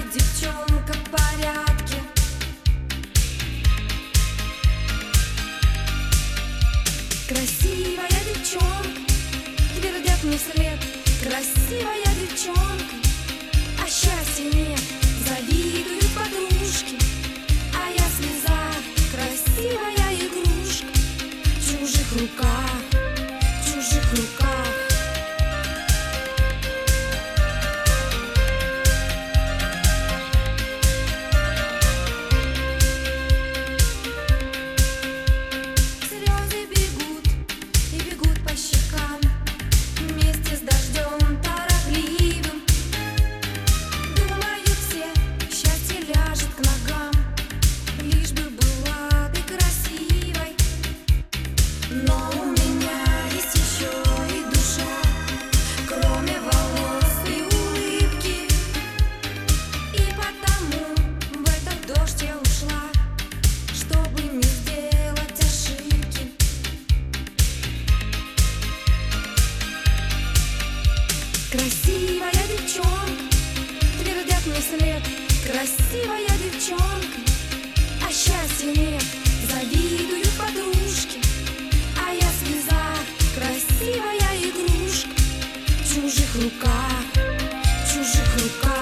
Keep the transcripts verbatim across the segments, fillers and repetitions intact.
девчонка в порядке. Красивая девчонка, твердят мне вслед. Красивая девчонка, а счастья нет, завидуют подружки. А я слеза, красивая игрушка, в чужих руках, в чужих руках. Слезы бегут и бегут по щекам вместе с дождем торопливым. Думают все, счастье ляжет к ногам, лишь бы была ты красивой. Но у меня есть еще и душа, кроме волос и улыбки. И потому в этот дождь я ушла, чтобы не сделать ошибки. Красивая девчонка, твердят мне вслед. Красивая девчонка, а счастья нет, завидуют подружки. А я слеза, красивая игрушка, в чужих руках, в чужих руках.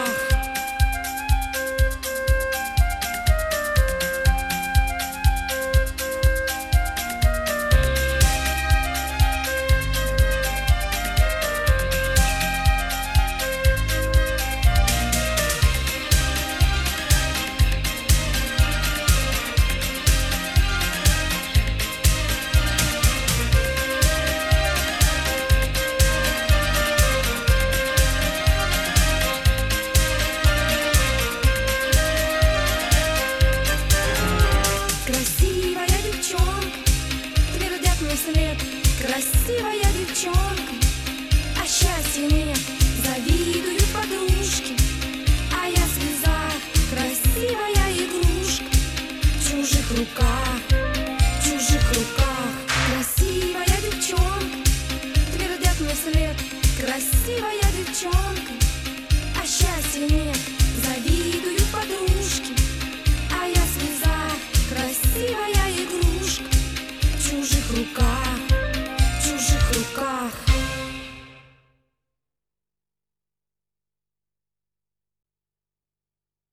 Красивая девчонка, твердят мне вслед. Красивая девчонка, а счастья нет, завидуют подружки. А я слеза, красивая игрушка, в чужих руках, в чужих руках. Красивая девчонка, твердят мне вслед. Красивая девчонка, а счастья нет, завидуют подружки. А я слеза, красивая игрушка, в чужих руках.